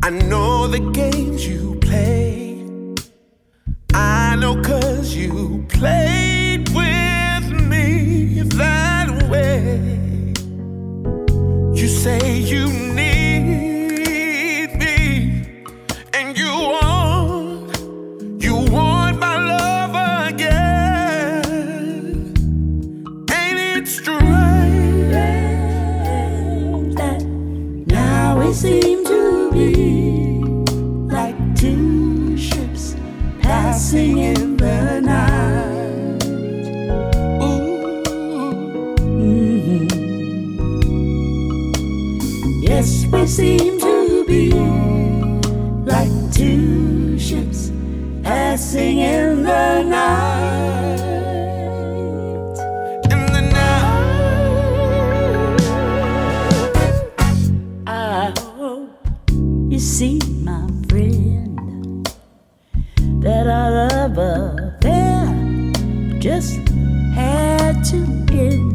I know the games you play. I know 'cause you played with me that way. You say you need me, and you want my love again. Ain't it strange that now we seem to be like two ships passing in the night? Mm-hmm. Yes, we seem to be like two ships passing in the night. in the night? I hope you see, my friend, that our love affair just had to end.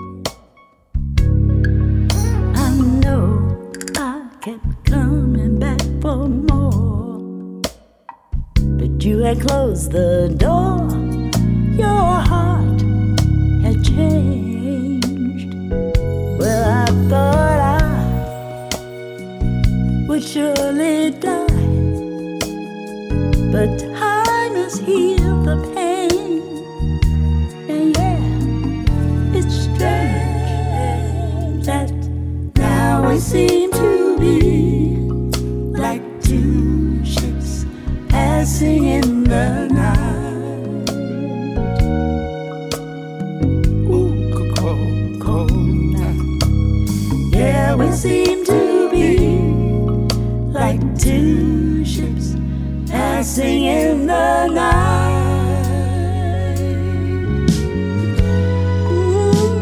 I know I kept coming back for more, but you had closed the door. Your heart had changed. Well, I thought I would surely die, but time has healed the pain. And yeah, it's strange that now we seem to be like two ships passing in the night. Ooh, cold, cold night. Yeah, we seem to be like two ships passing in the night. Ooh.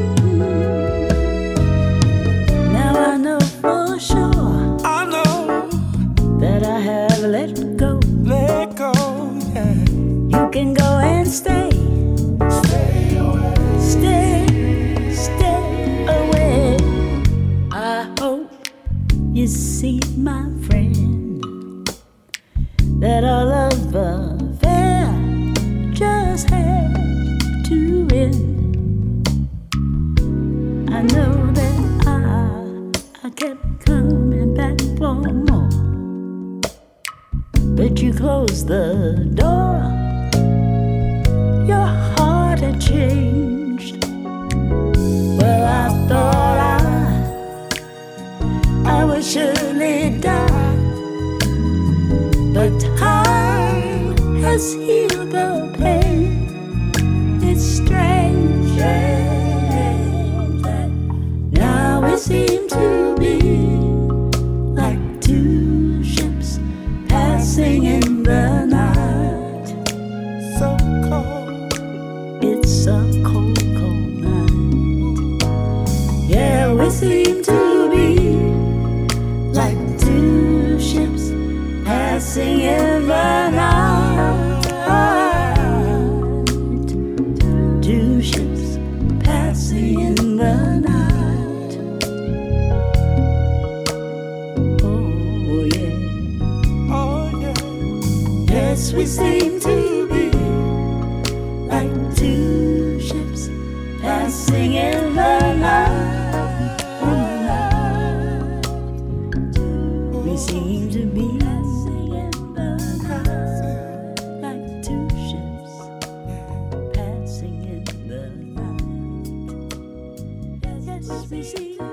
Now I know for sure I know, that I have let go. let go, yeah. You can go and stay, Stay away. stay away. I hope you see, my friend, that our love affair just had to end. I know that I kept coming back for more, but you closed the door. Your heart had changed. Well, I thought I would surely die, but time has healed the pain. It's strange that now we seem to be like two ships passing in the night. So cold. It's a cold, cold night. Yeah, we seem to be like two ships passing in the night. Two ships passing in the night. Oh yeah, Oh yeah. yes, we seem to be like two ships passing in the night. We seem to be passing in the night, like two ships passing in the night. Yes, we seem